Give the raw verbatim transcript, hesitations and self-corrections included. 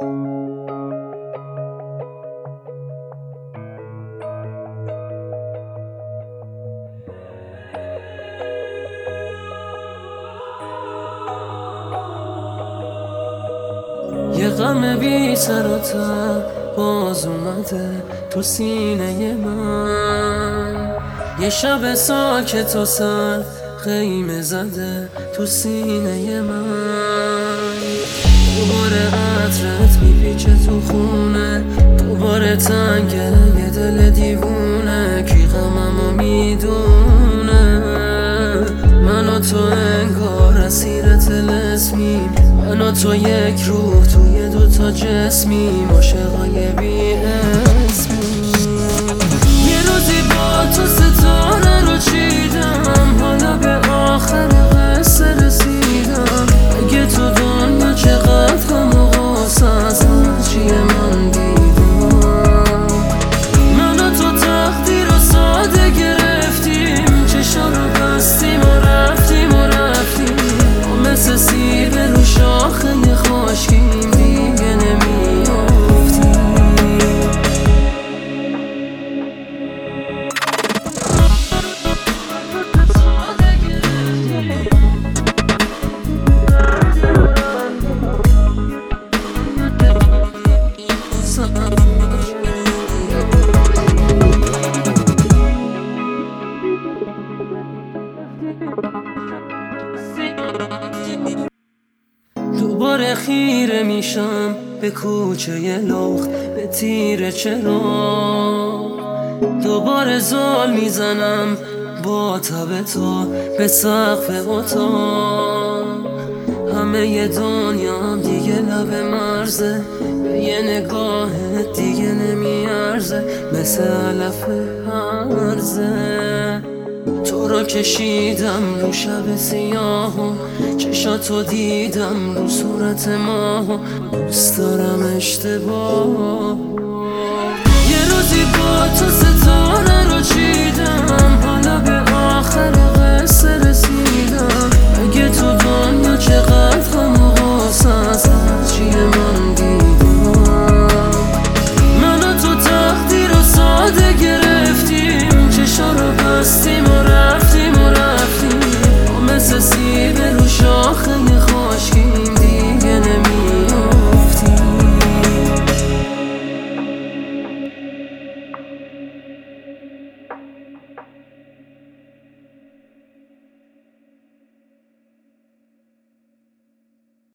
یه غم بی سر و ته باز اومده تو سینه من، یه شب ساکت و سر خیمه زده تو سینه من. دوباره عطرت میپیچه تو خونه، دوباره تنگه یه دل دیوونه. کی غممو میدونه؟ من و تو انگار اسیر طلسمیم، من و تو یک روح توی دوتا جسمیم، عاشقای بی اسمیم. یه روزی با تو ستاره رو چیدم، حالا به آخر قصه رسیدم. اگه تو دنیا چقدر غم و غصه از هرچی من دیدم، من و تو تقدیر رو ساده گرفتیم، چشا رو بستیم و رفتیم و رفتیم. ما مثل سیب رو شاخه خشکیم، دیگه نمیافتیم. دوباره خیره میشم به کوچه لخت، به تیر چراغ. دوباره زل میزنم با تب تو به سقف اتاق. همه ی دنیا دیگه لب مرزه، به یه نگاه دیگه نمیارزه، مثل علف هرزه. تو رو کشیدم رو شب سیاهو، چشاتو دیدم رو صورت ماهو. دوست دارم اشتباه یه روزی با تو